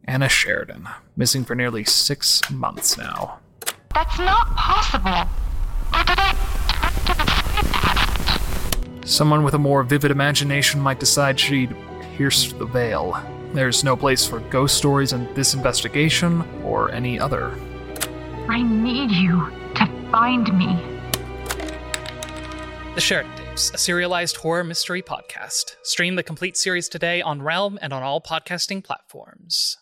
Anna Sheridan, missing for nearly 6 months now. That's not possible. Or did I Someone with a more vivid imagination might decide she'd pierced the veil. There's no place for ghost stories in this investigation or any other. I need you to find me. The Sheridan Tapes, a serialized horror mystery podcast. Stream the complete series today on Realm and on all podcasting platforms.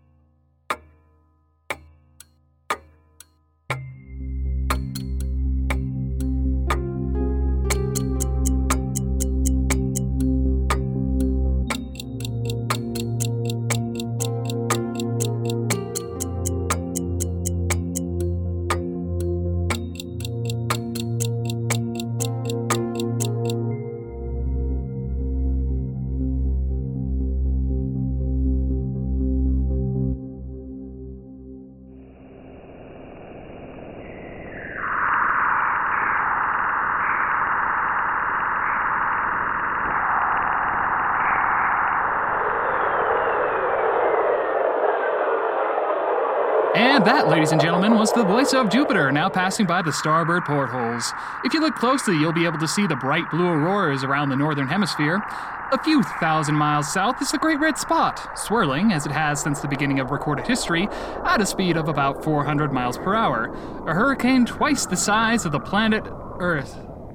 And that, ladies and gentlemen, was the voice of Jupiter, now passing by the starboard portholes. If you look closely, you'll be able to see the bright blue auroras around the northern hemisphere. A few thousand miles south is the Great Red Spot, swirling, as it has since the beginning of recorded history, at a speed of about 400 miles per hour. A hurricane twice the size of the planet Earth.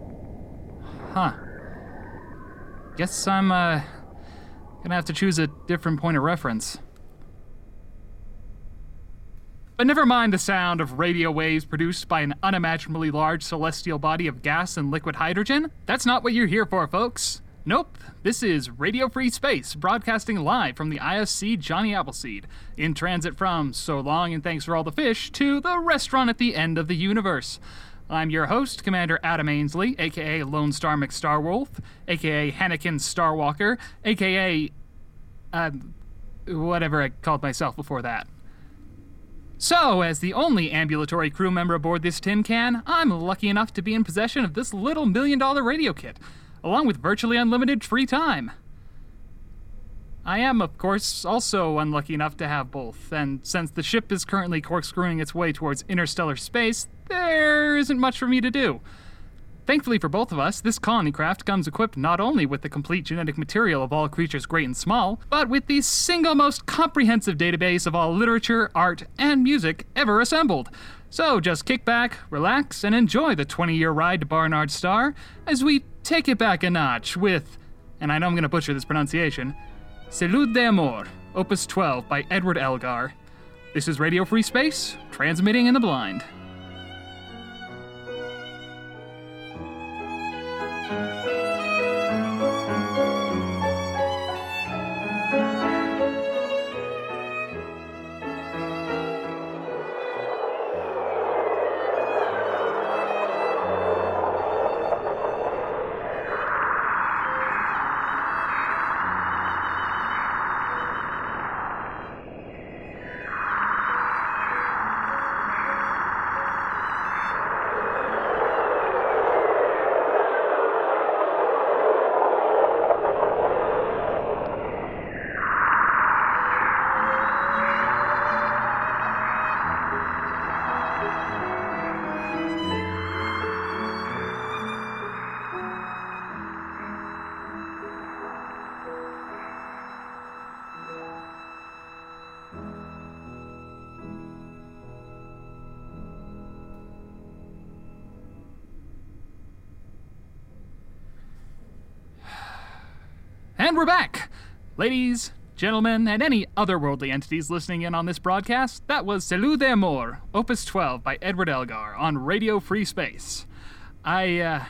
Guess I'm, gonna have to choose a different point of reference. But never mind the sound of radio waves produced by an unimaginably large celestial body of gas and liquid hydrogen. That's not what you're here for, folks. Nope, this is Radio Free Space, broadcasting live from the ISC Johnny Appleseed, in transit from So Long and Thanks for All the Fish to the restaurant at the end of the universe. I'm your host, Commander Adam Ainsley, aka Lone Star McStarwolf, aka Hannikin Starwalker, aka, whatever I called myself before that. So, as the only ambulatory crew member aboard this tin can, I'm lucky enough to be in possession of this little $1 million radio kit, along with virtually unlimited free time. I am, of course, also unlucky enough to have both, and since the ship is currently corkscrewing its way towards interstellar space, there isn't much for me to do. Thankfully for both of us, this colony craft comes equipped not only with the complete genetic material of all creatures great and small, but with the single most comprehensive database of all literature, art, and music ever assembled. So just kick back, relax, and enjoy the 20-year ride to Barnard Star as we take it back a notch with, and I know I'm going to butcher this pronunciation, Salud de Amor, Opus 12 by Edward Elgar. This is Radio Free Space, transmitting in the blind. And we're back! Ladies, gentlemen, and any otherworldly entities listening in on this broadcast, that was Salud de Amor, Opus 12 by Edward Elgar on Radio Free Space. I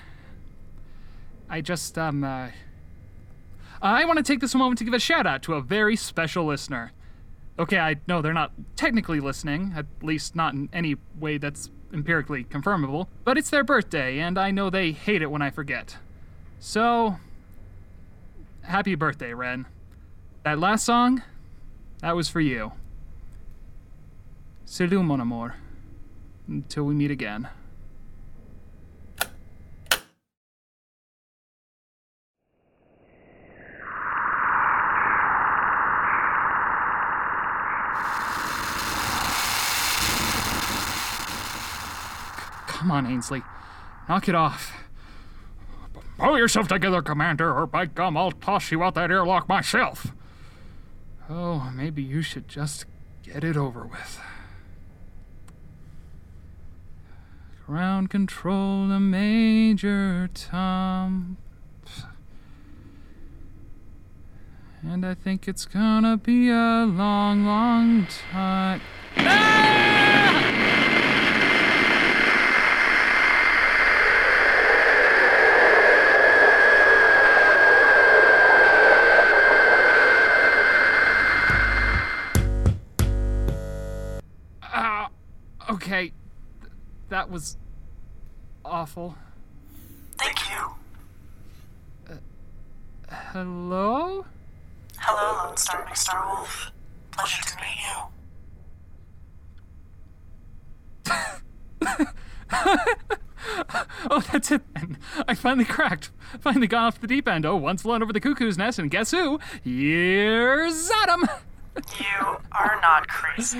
want to take this moment to give a shout out to a very special listener. Okay, I know they're not technically listening, at least not in any way that's empirically confirmable, but it's their birthday, and I know they hate it when I forget. So, happy birthday, Ren. That last song, that was for you. Salut, mon amour. Until we meet again. Come on, Ainsley. Knock it off. Pull yourself together, Commander, or by gum, I'll toss you out that airlock myself. Oh, maybe you should just get it over with. Ground control to Major Tom. And I think it's gonna be a long, long time. Okay. That was awful. Thank you. Hello? Hello, Lone Star McStarwolf. Pleasure to meet you. Oh, that's it then. I finally cracked. Finally got off the deep end. Oh, once flown over the cuckoo's nest, and guess who? Here's Adam. You are not crazy.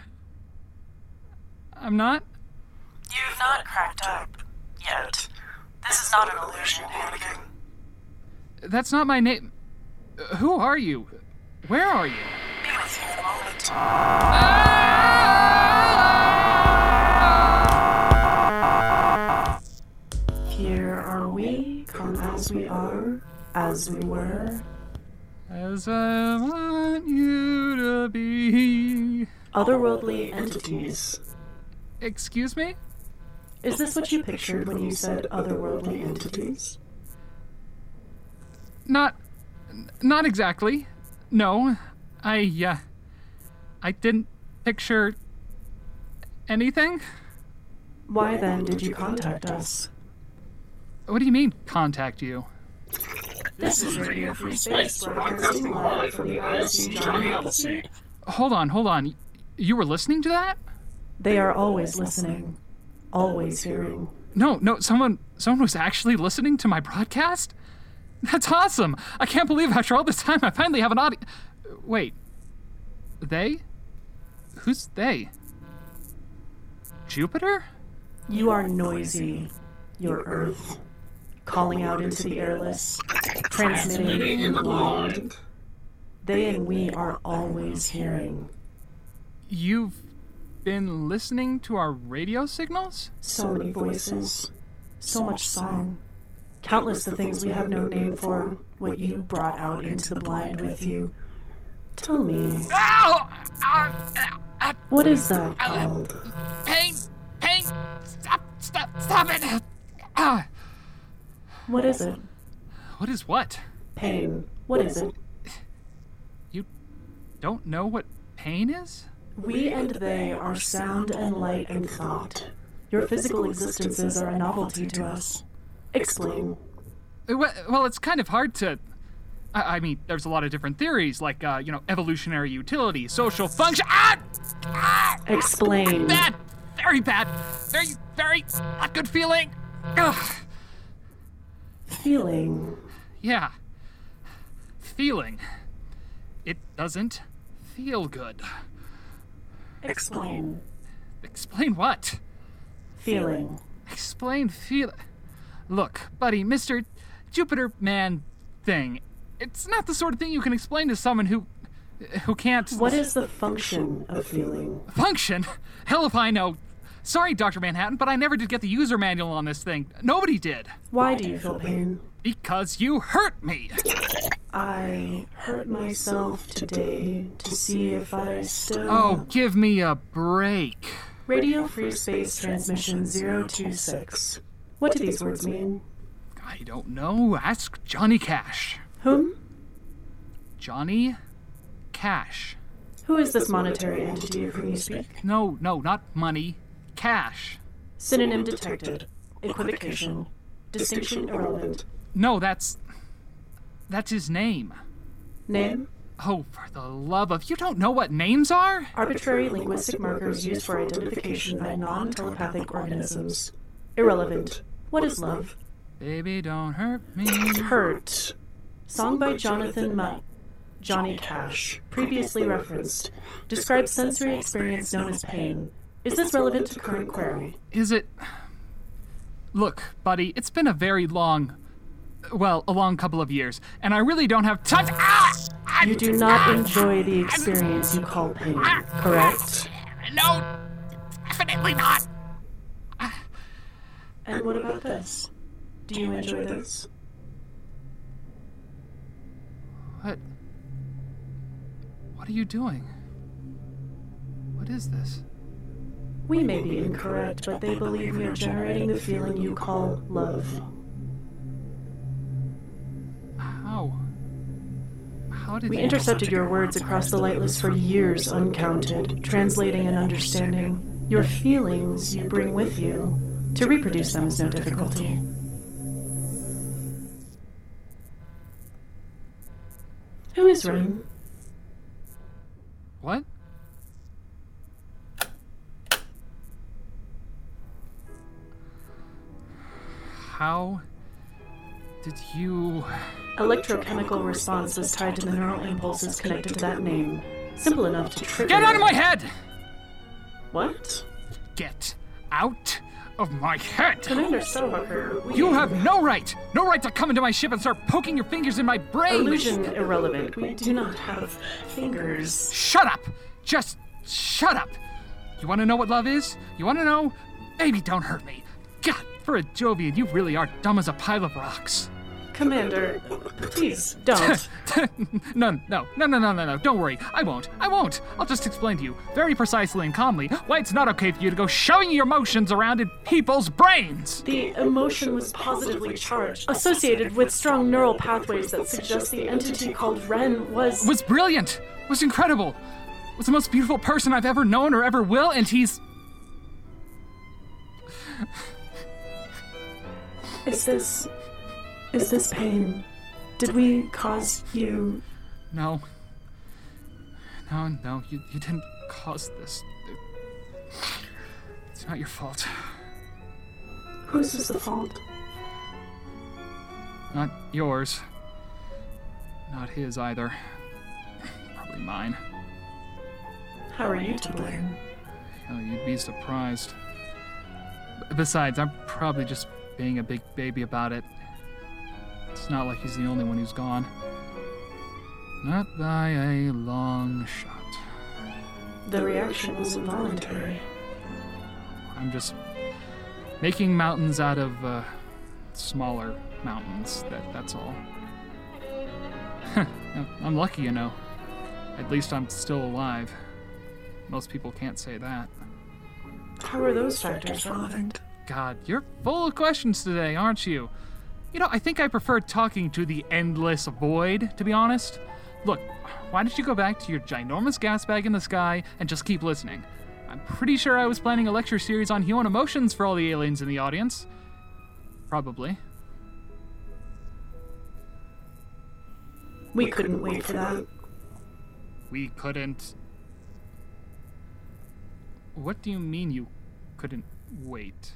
I'm not? You've not cracked up. Yet. This is not an illusion, Anakin. That's not my name. Who are you? Where are you? Be with you in a moment. Here are we, come as we are, as we were. As I want you to be. Otherworldly entities. Excuse me? Is this what you pictured when you said otherworldly entities? Not exactly. No. I didn't picture anything. Why then did you contact us? What do you mean, contact you? This is Radio Free Space, broadcasting live from the ISU Johnny Appleseed. Hold on. You were listening to that? They are always listening. Always hearing. No, someone was actually listening to my broadcast? That's awesome! I can't believe after all this time I finally have an audience. Wait. They? Who's they? Jupiter? You are noisy. Your Earth. Calling out into the airless. Transmitting in the blind. They and we are always hearing. You've been listening to our radio signals? So many voices. So much song. Countless the things we have no name for. What you brought out into the blind with you. Tell me. Ow! What is that called? Pain! Stop it! What is it? What is what? Pain. What is it? You don't know what pain is? We and they are sound and light and thought. Your physical existences are a novelty to us. Explain. Well, it's kind of hard to... I mean, there's a lot of different theories, like, evolutionary utility, social function... Explain. Bad! Very bad! Very not good feeling! Ugh. Feeling. Yeah. Feeling. It doesn't feel good. Explain. Explain what? Feeling. Explain feel... Look, buddy, Mr. Jupiter Man thing. It's not the sort of thing you can explain to someone who can't... What is the function of feeling? Function? Hell if I know. Sorry, Dr. Manhattan, but I never did get the user manual on this thing. Nobody did. Why do you feel pain? Because you hurt me. I hurt myself today to see if I still... Oh, give me a break. Radio Free Space Transmission 026. What do these words mean? I don't know. Ask Johnny Cash. Whom? Johnny Cash. Who is this monetary entity of whom you speak? No, not money. Cash. Synonym detected. Equivocation. Distinction irrelevant. No, that's his name. Name? Oh, for the love of... You don't know what names are? Arbitrary linguistic markers used for identification by non-telepathic organisms. Irrelevant. What is love? Baby, don't hurt me. Hurt. Song by Johnny Cash, previously referenced, describes sensory experience known as pain. Is this relevant to current query? Is it Look, buddy, it's been a a long couple of years, and I really don't have time. You do not enjoy the experience you call pain, correct? No, definitely not. And what about this? Do you enjoy this? What are you doing? What is this? We may be incorrect, but they believe we are generating the feeling you call love. How did We you... intercepted your words across the lightless for years uncounted, translating and understanding. Your feelings you bring with you. To reproduce them is no difficulty. Who is Ren? What? How did you... Electrochemical response was tied to the neural impulses connected to that name. Simple enough to trigger... Get out of my head! What? Get out of my head! Commander Starbucker, You have no right to come into my ship and start poking your fingers in my brain! Illusion irrelevant. We do not have fingers. Shut up! Just shut up! You want to know what love is? You want to know? Baby, don't hurt me. God, for a Jovian, you really are dumb as a pile of rocks. Commander, please don't. No, don't worry. I won't. I'll just explain to you, very precisely and calmly, why it's not okay for you to go shoving your emotions around in people's brains! The emotion was positively charged, associated with strong neural pathways that suggest the entity called Ren was brilliant! Was incredible! Was the most beautiful person I've ever known or ever will, and he's... Is this pain? Did we cause you... No, you didn't cause this. It's not your fault. Whose is the fault? Not yours. Not his either. Probably mine. How are you to blame? Oh, you'd be surprised. Besides, I'm probably just being a big baby about it. It's not like he's the only one who's gone. Not by a long shot. The reaction was involuntary. I'm just making mountains out of smaller mountains. That's all. I'm lucky, you know. At least I'm still alive. Most people can't say that. How are those factors relevant? God, you're full of questions today, aren't you? You know, I think I prefer talking to the endless void, to be honest. Look, why don't you go back to your ginormous gas bag in the sky and just keep listening? I'm pretty sure I was planning a lecture series on human emotions for all the aliens in the audience. Probably. We couldn't wait for that. We couldn't... What do you mean you couldn't wait?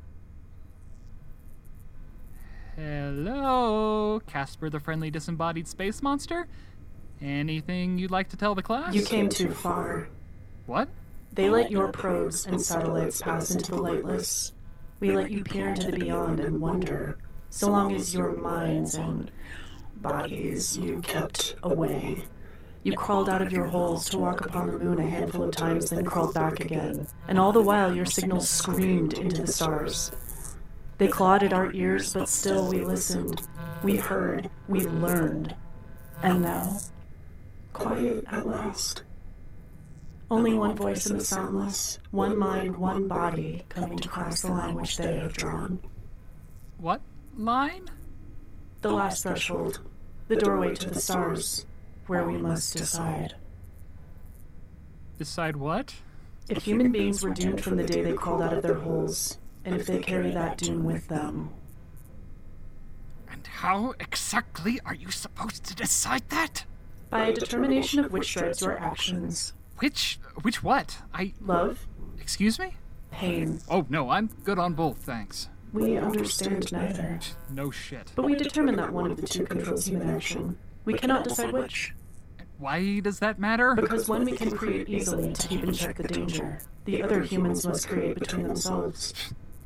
Hello, Casper the friendly disembodied space monster? Anything you'd like to tell the class? You came too far. What? They let your probes and satellites pass into the lightless. We let you peer into the beyond and wonder, so long as your minds and bodies you kept away. You crawled out of your holes to walk upon the moon a handful of times, then crawled back again. And all the while your signals screamed into the stars. They clawed at our ears, but still we listened. We heard. We learned. And now, quiet at last. Only one voice in the soundless, one mind, one body, coming to cross the line which they have drawn. What line? The last threshold. The doorway to the stars, where we must decide. Decide what? If human beings were doomed from the day they crawled out of their holes, and if they carry that doom with them. And how exactly are you supposed to decide that? By a determination of which drives your actions. Which what? Love? Excuse me? Pain. Oh, no, I'm good on both, thanks. We understand neither. No shit. But we determine that one of the two controls human action. We cannot decide which. Why does that matter? Because one we can create easily to keep in check the danger. The other humans must create between themselves.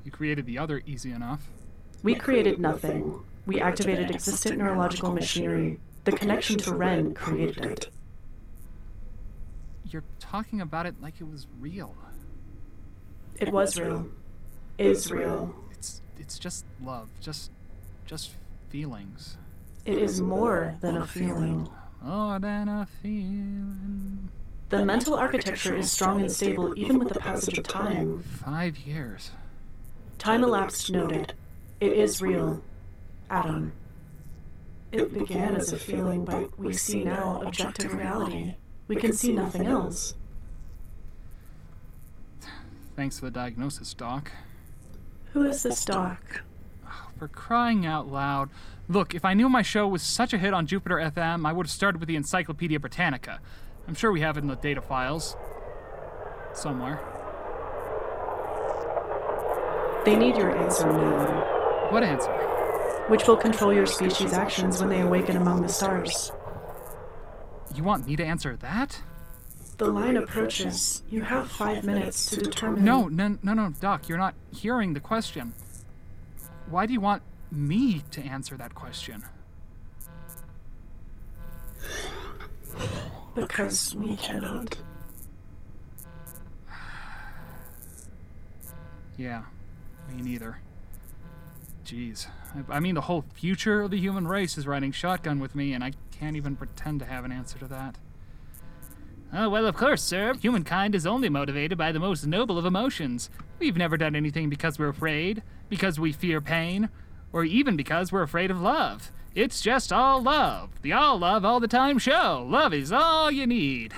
You created the other easy enough. We created nothing. We activated existent neurological machinery. The connection to Ren created it. You're talking about it like it was real. It was real. Is real. It's just love, just feelings. It is more than a feeling. More than a feeling. The mental architecture is strong and stable even with the passage of time. 5 years. Time elapsed noted. It is real. Adam. It began as a feeling, but we see now objective reality. We can see nothing else. Thanks for the diagnosis, Doc. Who is this Doc? For crying out loud. Look, if I knew my show was such a hit on Jupiter FM, I would have started with the Encyclopedia Britannica. I'm sure we have it in the data files. Somewhere. They need your answer now. What answer? Which will control your species' actions when they awaken among the stars. You want me to answer that? The line approaches. You have 5 minutes to determine... No, Doc, you're not hearing the question. Why do you want me to answer that question? Because we cannot. Yeah, me neither. Jeez. I mean, the whole future of the human race is riding shotgun with me, and I can't even pretend to have an answer to that. Oh, well, of course, sir. Humankind is only motivated by the most noble of emotions. We've never done anything because we're afraid, because we fear pain, or even because we're afraid of love. It's just all love. The All Love All the Time show. Love is all you need.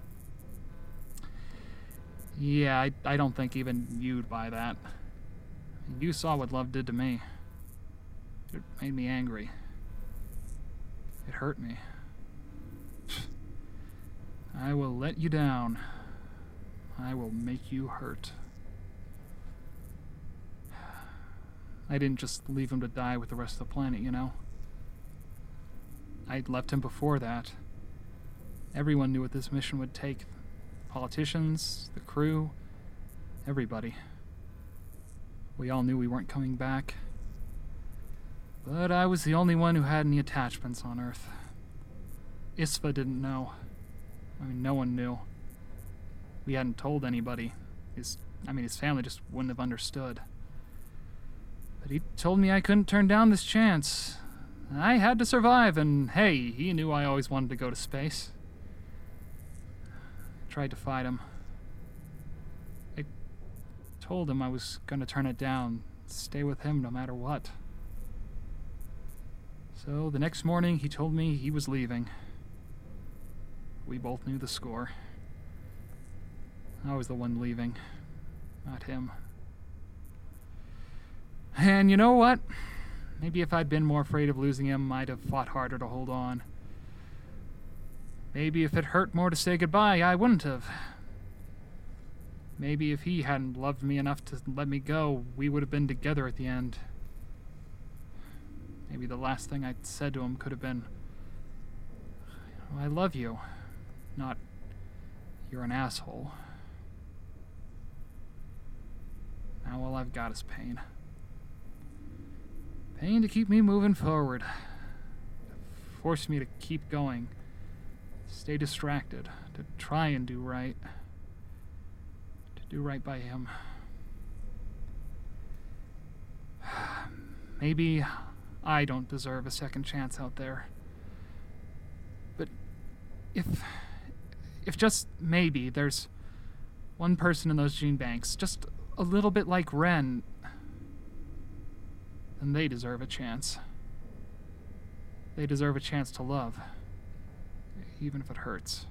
Yeah, I don't think even you'd buy that. You saw what love did to me. It made me angry. It hurt me. I will let you down. I will make you hurt. I didn't just leave him to die with the rest of the planet, you know? I'd left him before that. Everyone knew what this mission would take. Politicians, the crew, everybody. We all knew we weren't coming back. But I was the only one who had any attachments on Earth. Isfa didn't know. I mean, no one knew. We hadn't told anybody. His family just wouldn't have understood. But he told me I couldn't turn down this chance. I had to survive, and hey, he knew I always wanted to go to space. I tried to fight him. I told him I was going to turn it down, stay with him no matter what. So the next morning, he told me he was leaving. We both knew the score. I was the one leaving, not him. And you know what? Maybe if I'd been more afraid of losing him, I'd have fought harder to hold on. Maybe if it hurt more to say goodbye, I wouldn't have. Maybe if he hadn't loved me enough to let me go, we would have been together at the end. Maybe the last thing I'd said to him could have been, I love you, not, you're an asshole. Now all I've got is pain. Pain to keep me moving forward. To force me to keep going. Stay distracted. To try and do right. To do right by him. Maybe I don't deserve a second chance out there. But if just maybe there's one person in those gene banks, just a little bit like Ren, then they deserve a chance. They deserve a chance to love, even if it hurts.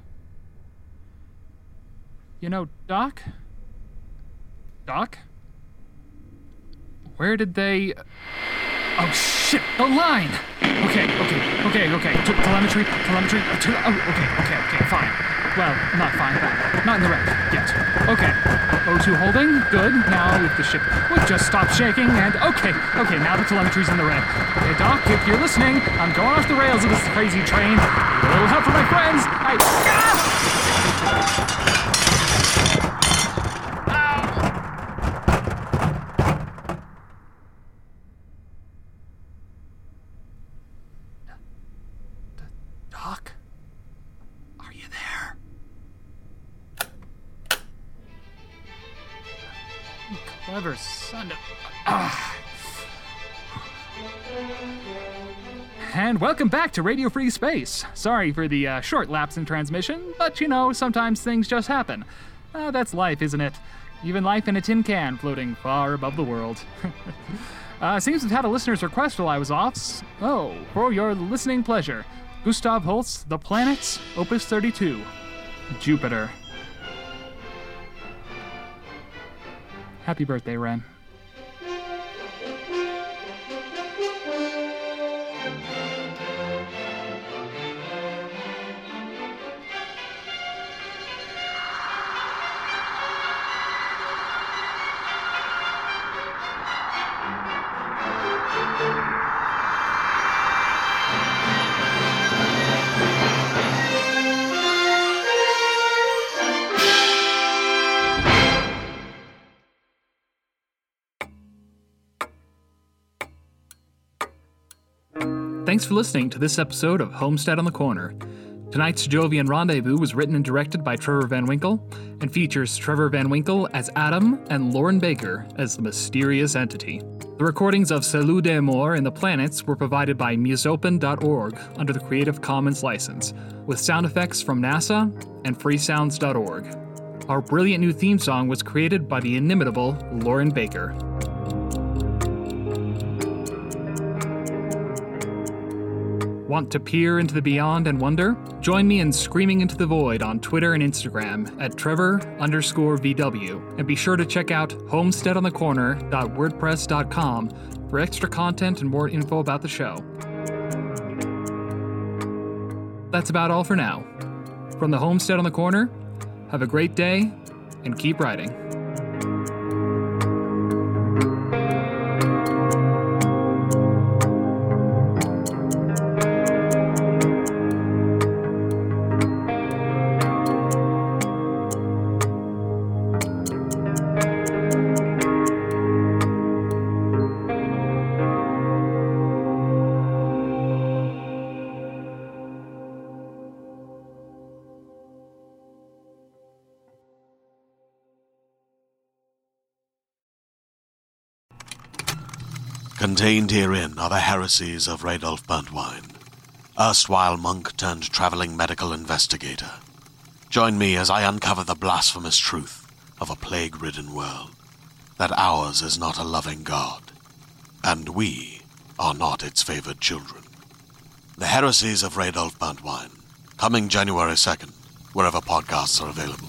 You know, Doc? Doc? Where did they... Oh, shit! The line! Okay. Telemetry. Okay, fine. Well, not fine, but not in the red yet. Okay. O2 holding. Good. Now if the ship would just stop shaking and... Okay, now the telemetry's in the red. Okay, Doc, if you're listening, I'm going off the rails of this crazy train. With a little help from my friends. Clever son of... And welcome back to Radio Free Space. Sorry for the short lapse in transmission, but sometimes things just happen. That's life, isn't it? Even life in a tin can floating far above the world. Seems we've had a listener's request while I was off. Oh, for your listening pleasure, Gustav Holst, The Planets, Opus 32, Jupiter. Happy birthday, Ren. Thanks for listening to this episode of Homestead on the Corner. Tonight's Jovian Rendezvous was written and directed by Trevor Van Winkle and features Trevor Van Winkle as Adam and Lauren Baker as the mysterious entity. The recordings of Salut des Morts and the Planets were provided by musopen.org under the Creative Commons license, with sound effects from NASA and freesounds.org. Our brilliant new theme song was created by the inimitable Lauren Baker. Want to peer into the beyond and wonder? Join me in Screaming into the Void on Twitter and Instagram at Trevor_VW, and be sure to check out homesteadonthecorner.wordpress.com for extra content and more info about the show. That's about all for now. From the Homestead on the Corner, have a great day and keep writing. Contained herein are the heresies of Radolf Burntwine, erstwhile monk turned traveling medical investigator. Join me as I uncover the blasphemous truth of a plague-ridden world, that ours is not a loving God, and we are not its favored children. The heresies of Radolf Burntwine, coming January 2nd, wherever podcasts are available.